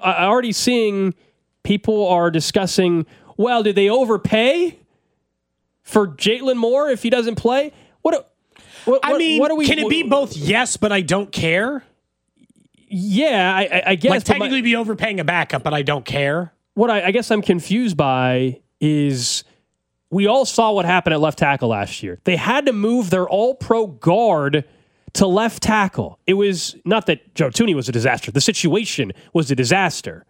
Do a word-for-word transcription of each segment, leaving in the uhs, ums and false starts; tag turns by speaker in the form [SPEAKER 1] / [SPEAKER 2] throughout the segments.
[SPEAKER 1] I already seeing people are discussing, well, did they overpay for Jalen Moore if he doesn't play? What? what
[SPEAKER 2] I mean,
[SPEAKER 1] what are we,
[SPEAKER 2] can it be both yes, but I don't care?
[SPEAKER 1] Yeah, I, I guess.
[SPEAKER 2] Like technically my, be overpaying a backup, but I don't care.
[SPEAKER 1] What I, I guess I'm confused by is we all saw what happened at left tackle last year. They had to move their all-pro guard to left tackle. It was not that Joe Thuney was a disaster. The situation was a disaster.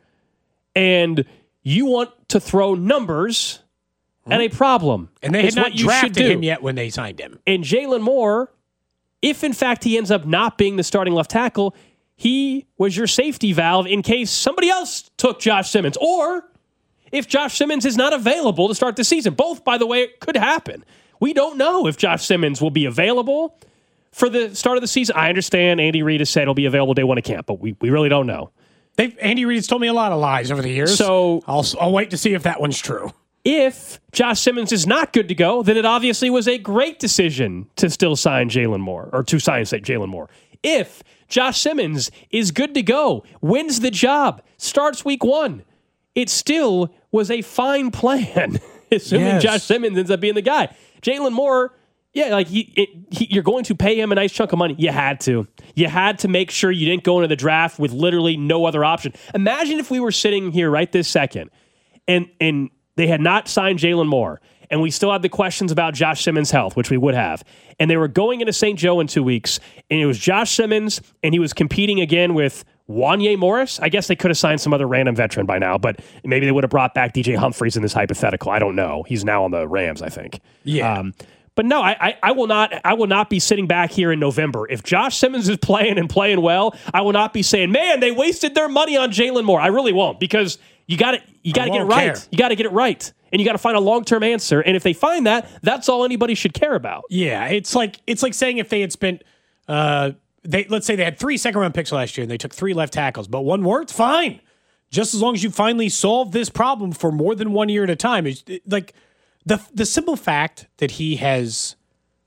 [SPEAKER 1] And you want to throw numbers at a problem.
[SPEAKER 2] And they had not drafted him yet when they signed him.
[SPEAKER 1] And Jalen Moore, if in fact he ends up not being the starting left tackle, he was your safety valve in case somebody else took Josh Simmons. Or if Josh Simmons is not available to start the season. Both, by the way, it could happen. We don't know if Josh Simmons will be available for the start of the season. I understand Andy Reid has said he'll be available day one of camp, but we, we really don't know.
[SPEAKER 2] They've, Andy Reid has told me a lot of lies over the years.
[SPEAKER 1] So
[SPEAKER 2] I'll, I'll wait to see if that one's true.
[SPEAKER 1] If Josh Simmons is not good to go, then it obviously was a great decision to still sign Jalen Moore, or to sign say, Jalen Moore. If Josh Simmons is good to go, wins the job, starts week one, it still was a fine plan, assuming yes. Josh Simmons ends up being the guy. Jalen Moore, yeah, like he, it, he, you're going to pay him a nice chunk of money. You had to. You had to make sure you didn't go into the draft with literally no other option. Imagine if we were sitting here right this second, and and they had not signed Jalen Moore, and we still had the questions about Josh Simmons' health, which we would have, and they were going into Saint Joe in two weeks, and it was Josh Simmons, and he was competing again with Wanya Morris. I guess they could have signed some other random veteran by now, but maybe they would have brought back D J Humphries in this hypothetical. I don't know. He's now on the Rams, I think.
[SPEAKER 2] Yeah.
[SPEAKER 1] Um, But no, I, I I will not I will not be sitting back here in November. If Josh Simmons is playing and playing well, I will not be saying, man, they wasted their money on Jalen Moore. I really won't, because you got you got to get it right.
[SPEAKER 2] Care.
[SPEAKER 1] You got to get it right, and you got to find a long term answer. And if they find that, that's all anybody should care about.
[SPEAKER 2] Yeah, it's like it's like saying if they had spent, uh, they let's say they had three second round picks last year and they took three left tackles, but one worked, fine. Just as long as you finally solve this problem for more than one year at a time, it's it, like. The the simple fact that he has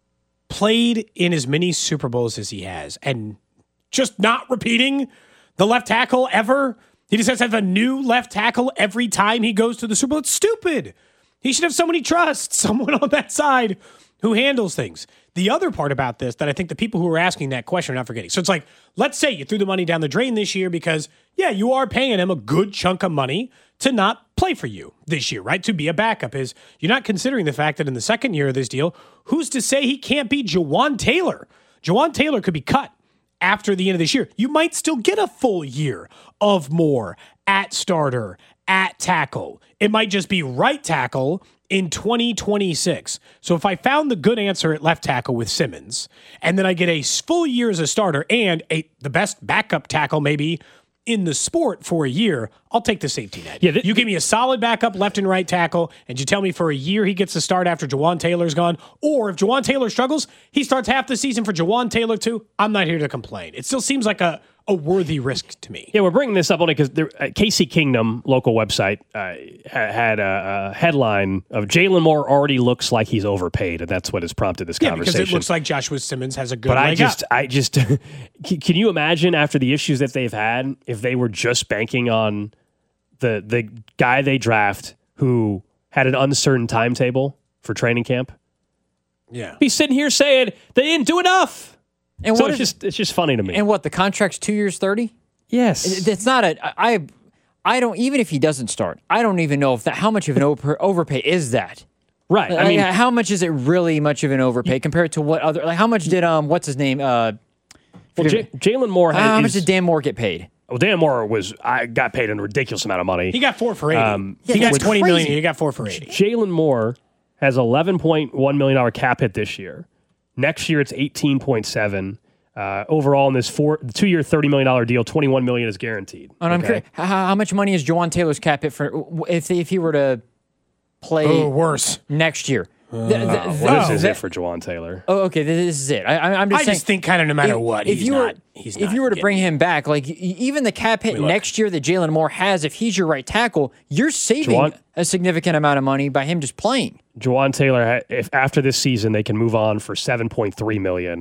[SPEAKER 2] played in as many Super Bowls as he has and just not repeating the left tackle ever, he just has to have a new left tackle every time he goes to the Super Bowl. It's stupid. He should have someone he trusts, someone on that side who handles things. The other part about this that I think the people who are asking that question are not forgetting. So it's like, let's say you threw the money down the drain this year because, yeah, you are paying him a good chunk of money to not play for you this year, right? To be a backup is you're not considering the fact that in the second year of this deal, who's to say he can't be Jawan Taylor? Jawan Taylor could be cut after the end of this year. You might still get a full year of Moore at starter, at tackle. It might just be right tackle in twenty twenty-six. So if I found the good answer at left tackle with Simmons, and then I get a full year as a starter and a the best backup tackle maybe in the sport for a year, I'll take the safety net.
[SPEAKER 1] Yeah, th-
[SPEAKER 2] you give me a solid backup left and right tackle, and you tell me for a year he gets to start after Jawan Taylor's gone, or if Jawan Taylor struggles, he starts half the season for Jawan Taylor too. I'm not here to complain. It still seems like a, a worthy risk to me.
[SPEAKER 1] Yeah, we're bringing this up only because uh, K C Kingdom, local website, uh, ha- had a, a headline of Jalen Moore already looks like he's overpaid, and that's what has prompted this
[SPEAKER 2] yeah,
[SPEAKER 1] conversation.
[SPEAKER 2] Because it looks like Joshua Simmons has a good
[SPEAKER 1] but
[SPEAKER 2] leg
[SPEAKER 1] I just,
[SPEAKER 2] up.
[SPEAKER 1] I just, can you imagine after the issues that they've had, if they were just banking on the the guy they draft who had an uncertain timetable for training camp?
[SPEAKER 2] Yeah,
[SPEAKER 1] be sitting here saying they didn't do enough.
[SPEAKER 3] And
[SPEAKER 1] so
[SPEAKER 3] what
[SPEAKER 1] it's
[SPEAKER 3] is,
[SPEAKER 1] just it's just funny to me.
[SPEAKER 3] And what, the contract's two years, thirty?
[SPEAKER 1] Yes.
[SPEAKER 3] It's not a. I I don't, even if he doesn't start, I don't even know if that, how much of an over, overpay is that.
[SPEAKER 1] Right.
[SPEAKER 3] I mean, how much is it really much of an overpay you, compared to what other, like how much did, um, what's his name? Uh,
[SPEAKER 1] well, J- Jalen Moore had.
[SPEAKER 3] How
[SPEAKER 1] is,
[SPEAKER 3] much did Dan Moore get paid?
[SPEAKER 1] Well, Dan Moore was, I got paid a ridiculous amount of money.
[SPEAKER 2] He got four for eighty. Um,
[SPEAKER 3] yeah,
[SPEAKER 2] he got twenty
[SPEAKER 3] crazy.
[SPEAKER 2] million. He got four for eighty.
[SPEAKER 1] Jalen Moore has eleven point one million dollars cap hit this year. Next year, it's eighteen point seven. Uh, overall, in this four, two-year, thirty million dollars deal, twenty-one million dollars is guaranteed.
[SPEAKER 3] And I'm curious, how, how much money is Jawan Taylor's cap hit for if if he were to play
[SPEAKER 2] oh, worse
[SPEAKER 3] next year?
[SPEAKER 1] Uh, the, the, the, what is it for Jawan Taylor?
[SPEAKER 3] Oh, okay, this is it. I, I'm just
[SPEAKER 2] I
[SPEAKER 3] saying. I
[SPEAKER 2] just think kind of no matter
[SPEAKER 3] if,
[SPEAKER 2] what,
[SPEAKER 3] if
[SPEAKER 2] he's
[SPEAKER 3] you
[SPEAKER 2] not.
[SPEAKER 3] Were,
[SPEAKER 2] he's
[SPEAKER 3] if
[SPEAKER 2] not
[SPEAKER 3] you were to
[SPEAKER 2] getting.
[SPEAKER 3] bring him back, like even the cap hit next year that Jalen Moore has, if he's your right tackle, you're saving Jawan, a significant amount of money by him just playing.
[SPEAKER 1] Jawan Taylor, if after this season they can move on for seven point three million dollars,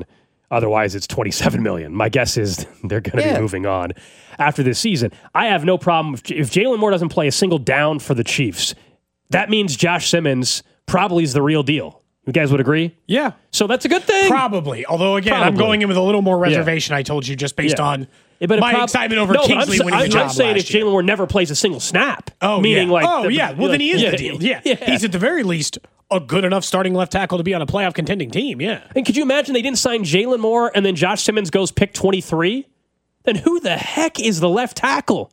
[SPEAKER 1] Otherwise, it's twenty-seven million dollars. My guess is they're going to
[SPEAKER 3] Yeah.
[SPEAKER 1] be moving on after this season. I have no problem if, if Jalen Moore doesn't play a single down for the Chiefs. That means Josh Simmons probably is the real deal. You guys would agree?
[SPEAKER 2] Yeah.
[SPEAKER 1] So that's a good thing.
[SPEAKER 2] Probably. Although, again, I'm
[SPEAKER 1] Probably.
[SPEAKER 2] going in with a little more reservation, I told you, just based
[SPEAKER 1] Yeah.
[SPEAKER 2] on
[SPEAKER 1] Yeah, but it
[SPEAKER 2] my
[SPEAKER 1] prob-
[SPEAKER 2] excitement over
[SPEAKER 1] no,
[SPEAKER 2] Kingsley
[SPEAKER 1] I'm,
[SPEAKER 2] winning
[SPEAKER 1] I'm,
[SPEAKER 2] the job
[SPEAKER 1] I'm saying
[SPEAKER 2] last
[SPEAKER 1] if
[SPEAKER 2] year.
[SPEAKER 1] Jalen Moore never plays a single snap.
[SPEAKER 2] Oh,
[SPEAKER 1] meaning
[SPEAKER 2] yeah.
[SPEAKER 1] like
[SPEAKER 2] oh,
[SPEAKER 1] the-
[SPEAKER 2] yeah. Well, then he is
[SPEAKER 1] yeah,
[SPEAKER 2] the deal. Yeah.
[SPEAKER 1] yeah.
[SPEAKER 2] He's at the very least a good enough starting left tackle to be on a playoff contending team. Yeah.
[SPEAKER 1] And could you imagine they didn't sign Jalen Moore and then Josh Simmons goes pick twenty-three? Then who the heck is the left tackle?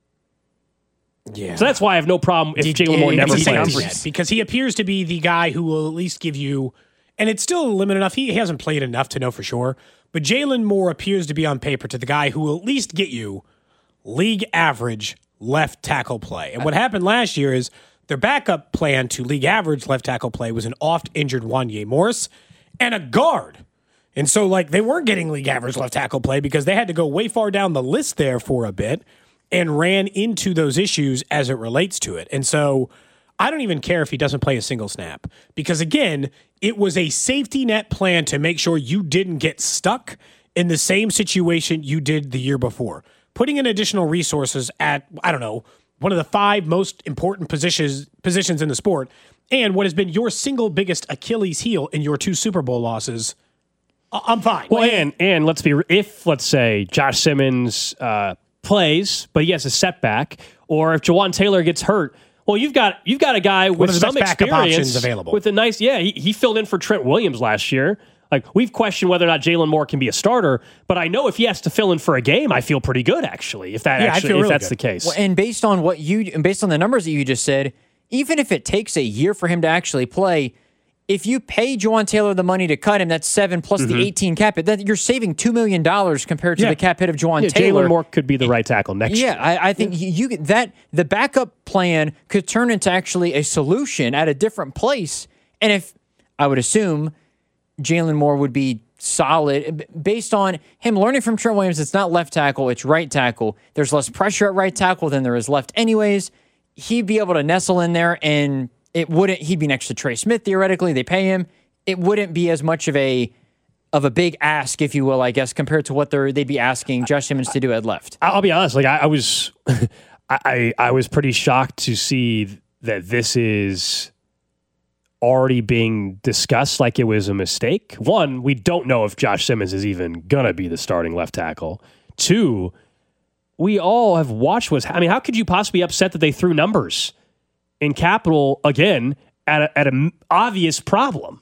[SPEAKER 2] Yeah.
[SPEAKER 1] So that's why I have no problem if Jalen
[SPEAKER 3] yeah,
[SPEAKER 1] Moore
[SPEAKER 3] you
[SPEAKER 1] never
[SPEAKER 3] can
[SPEAKER 2] It's
[SPEAKER 3] see
[SPEAKER 2] a
[SPEAKER 1] plays.
[SPEAKER 3] numbers.
[SPEAKER 2] safety net, because he appears to be the guy who will at least give you, and it's still limited enough. He hasn't played enough to know for sure, but Jalen Moore appears to be on paper to the guy who will at least get you league average left tackle play. And what happened last year is their backup plan to league average left tackle play was an oft injured Wanye Morris and a guard. And so, like, they weren't getting league average left tackle play because they had to go way far down the list there for a bit and ran into those issues as it relates to it. And so I don't even care if he doesn't play a single snap because, again, it was a safety net plan to make sure you didn't get stuck in the same situation you did the year before. Putting in additional resources at, I don't know, one of the five most important positions positions in the sport and what has been your single biggest Achilles heel in your two Super Bowl losses, I- I'm fine.
[SPEAKER 1] Well, and and let's be if let's say Josh Simmons uh, plays, but he has a setback, or if Jawan Taylor gets hurt. Well, you've got you've got a guy with
[SPEAKER 2] of the
[SPEAKER 1] some
[SPEAKER 2] best backup
[SPEAKER 1] experience
[SPEAKER 2] options available.
[SPEAKER 1] with a nice yeah. He, he filled in for Trent Williams last year. Like we've questioned whether or not Jalen Moore can be a starter, but I know if he has to fill in for a game, I feel pretty good actually. If that
[SPEAKER 2] Yeah, I
[SPEAKER 1] actually
[SPEAKER 2] feel
[SPEAKER 1] if
[SPEAKER 2] really
[SPEAKER 1] that's
[SPEAKER 2] good.
[SPEAKER 1] the case.
[SPEAKER 3] Well, and based on what you and based on the numbers that you just said, even if it takes a year for him to actually play, if you pay Jawan Taylor the money to cut him, that's seven plus
[SPEAKER 1] Mm-hmm.
[SPEAKER 3] the eighteen cap hit. That you're saving two million dollars compared to
[SPEAKER 2] Yeah.
[SPEAKER 3] the cap hit of Jawan
[SPEAKER 1] yeah,
[SPEAKER 3] Taylor.
[SPEAKER 1] Jalen Moore could be the right tackle next
[SPEAKER 3] Yeah,
[SPEAKER 1] year.
[SPEAKER 3] I, I think you, you that the backup plan could turn into actually a solution at a different place. And if I would assume Jalen Moore would be solid b- based on him learning from Trent Williams. It's not left tackle, it's right tackle. There's less pressure at right tackle than there is left anyways. He'd be able to nestle in there and it wouldn't, he'd be next to Trey Smith theoretically. They pay him. It wouldn't be as much of a of a big ask, if you will, I guess, compared to what they're they'd be asking Josh Simmons to do at left.
[SPEAKER 1] I'll be honest. Like I, I was, I I was pretty shocked to see that this is already being discussed like it was a mistake. One, we don't know if Josh Simmons is even gonna be the starting left tackle. Two, we all have watched what's. I mean, how could you possibly be upset that they threw numbers in capital again at a, at an obvious problem?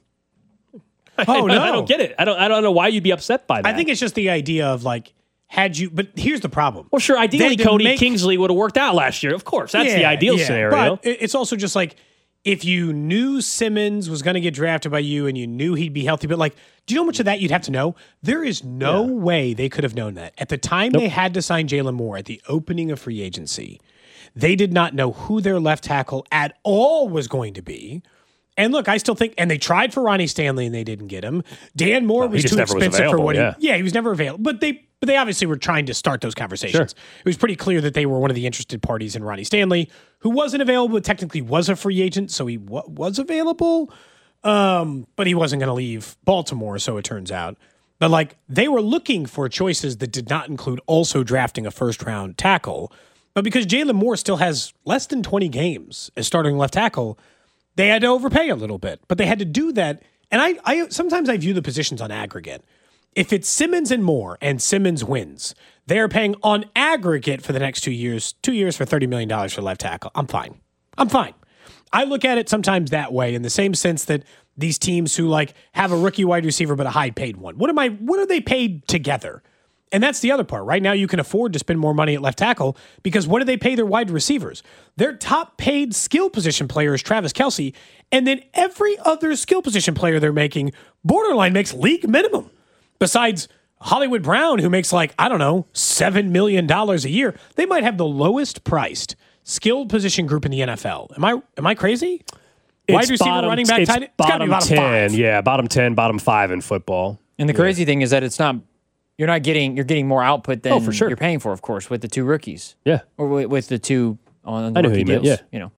[SPEAKER 2] Oh,
[SPEAKER 1] I,
[SPEAKER 2] no.
[SPEAKER 1] I don't get it. I don't. I don't know why you'd be upset by that.
[SPEAKER 2] I think it's just the idea of like, had you, but here's the problem.
[SPEAKER 1] Well, sure. Ideally,
[SPEAKER 2] They- to
[SPEAKER 1] Cody
[SPEAKER 2] make-
[SPEAKER 1] Kingsley would have worked out last year. Of course, that's the
[SPEAKER 2] Yeah,
[SPEAKER 1] ideal
[SPEAKER 2] yeah.
[SPEAKER 1] scenario.
[SPEAKER 2] But it- it's also just like if you knew Simmons was going to get drafted by you and you knew he'd be healthy, but like, do you know how much of that you'd have to know? There is no way they could have known that. At the time they had to sign Jalen Moore at the opening of free agency, they did not know who their left tackle at all was going to be. And look, I still think, and they tried for Ronnie Stanley and they didn't get him. Dan Moore
[SPEAKER 1] he
[SPEAKER 2] was
[SPEAKER 1] just
[SPEAKER 2] too
[SPEAKER 1] never was
[SPEAKER 2] expensive for
[SPEAKER 1] available,
[SPEAKER 2] what
[SPEAKER 1] yeah.
[SPEAKER 2] he, yeah, he was never available. But they, but they obviously were trying to start those conversations.
[SPEAKER 1] Sure.
[SPEAKER 2] It was pretty clear that they were one of the interested parties in Ronnie Stanley, who wasn't available, but technically was a free agent, so he w- was available. Um, but he wasn't going to leave Baltimore, so it turns out. But like they were looking for choices that did not include also drafting a first round tackle. But because Jalen Moore still has less than twenty games as starting left tackle, they had to overpay a little bit. But they had to do that. And I, I sometimes I view the positions on aggregate. If it's Simmons and Moore and Simmons wins, they're paying on aggregate for the next two years, two years for thirty million dollars for left tackle. I'm fine. I'm fine. I look at it sometimes that way in the same sense that these teams who like have a rookie wide receiver but a high paid one. What am I what are they paid together? And that's the other part. Right now you can afford to spend more money at left tackle because what do they pay their wide receivers? Their top paid skill position player is Travis Kelce, and then every other skill position player they're making borderline makes league minimum. Besides Hollywood Brown, who makes like, I don't know, seven million dollars a year. They might have the lowest priced skilled position group in the N F L. Am I am I crazy? Wide
[SPEAKER 1] It's
[SPEAKER 2] receiver,
[SPEAKER 1] bottom-
[SPEAKER 2] running back,
[SPEAKER 1] it's
[SPEAKER 2] tight end? It's gotta be
[SPEAKER 1] bottom
[SPEAKER 2] bottom
[SPEAKER 1] ten.
[SPEAKER 2] five.
[SPEAKER 1] Yeah, bottom ten, bottom five in football.
[SPEAKER 3] And the crazy thing is that it's not you're not getting you're getting more output than
[SPEAKER 1] Oh, for sure.
[SPEAKER 3] you're paying for, of course, with the two rookies.
[SPEAKER 1] Yeah.
[SPEAKER 3] Or with, with the two on the
[SPEAKER 1] I know who
[SPEAKER 3] rookie
[SPEAKER 1] you meant,
[SPEAKER 3] deals.
[SPEAKER 1] yeah.
[SPEAKER 3] You know.